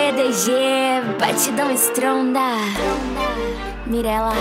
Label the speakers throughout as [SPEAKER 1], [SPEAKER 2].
[SPEAKER 1] EDG, batidão estronda. Mirella,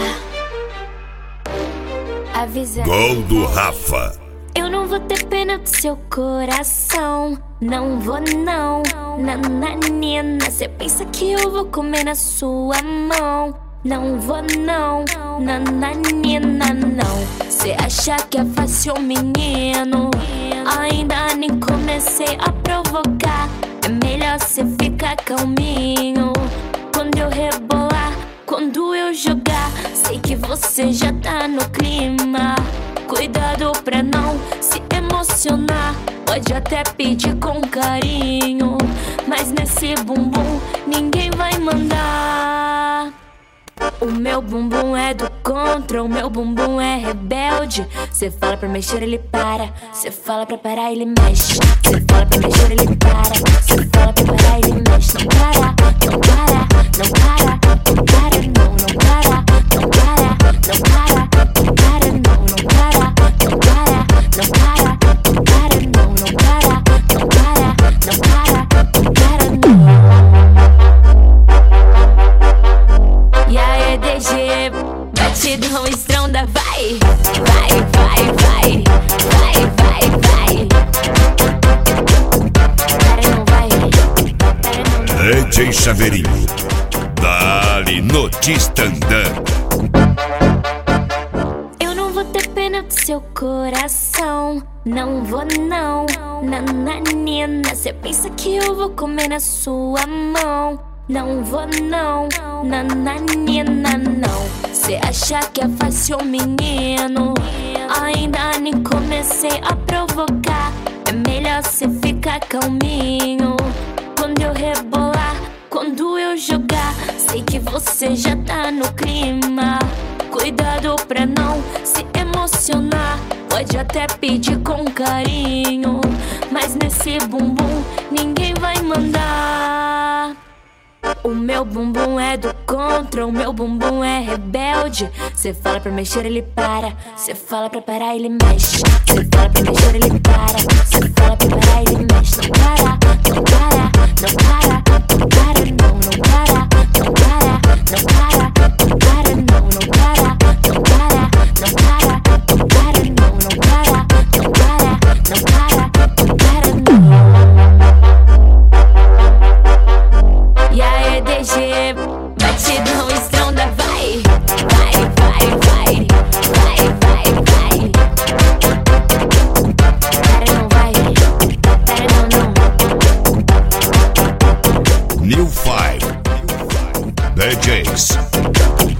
[SPEAKER 1] avisa.
[SPEAKER 2] Gol do Rafa.
[SPEAKER 1] Eu não vou ter pena do seu coração. Não vou não, nananina. Cê pensa que eu vou comer na sua mão. Não vou não, nananina não. Cê acha que é fácil, menino? Ainda nem comecei a provocar. É melhor cê ficar calminho. Quando eu rebolar, quando eu jogar, sei que você já tá no clima. Cuidado pra não se emocionar. Pode até pedir com carinho, mas nesse bumbum ninguém vai mandar. O meu bumbum é do contra, o meu bumbum é rebelde. Cê fala pra mexer, ele para. Cê fala pra parar, ele mexe. Cê fala pra mexer, ele para. Cê fala pra parar, ele mexe. Não para, não para, não para, não para, não, não para, não para, não para, não para, não, não para, não para, não para, não para, não, não para, não para, não para, não para, não. E a EDG, batidão estronda, vai, vai, vai, vai, vai, vai, vai. Para não vai, para não.
[SPEAKER 2] DJ Chaveirinho, dali notícia andando.
[SPEAKER 1] Eu não vou ter pena do seu coração. Não vou não, nananina. Cê pensa que eu vou comer na sua mão. Não vou não, nananina não. Cê acha que é fácil, menino? Ainda nem comecei a provocar. É melhor cê ficar calminho. Quando eu rebolar, quando eu jogar, sei que você já tá no clima. Cuidado pra não se emocionar. Pode até pedir com carinho, mas nesse bumbum ninguém vai mandar. O meu bumbum é do contra, o meu bumbum é rebelde. Cê fala pra mexer, ele para. Cê fala pra parar, ele mexe. Cê fala pra mexer, ele para. Cê fala pra parar, ele mexe. Não para, não para, não para, não para, não, não para, não para, não para, não para, não, não para, não para, não para, não para, não, não para, não para, não para, não para, não. E a EDG, batidão estronda, vai, vai, vai, vai, vai, vai, vai. Para não vai, para não, não.
[SPEAKER 2] New 5 DJs.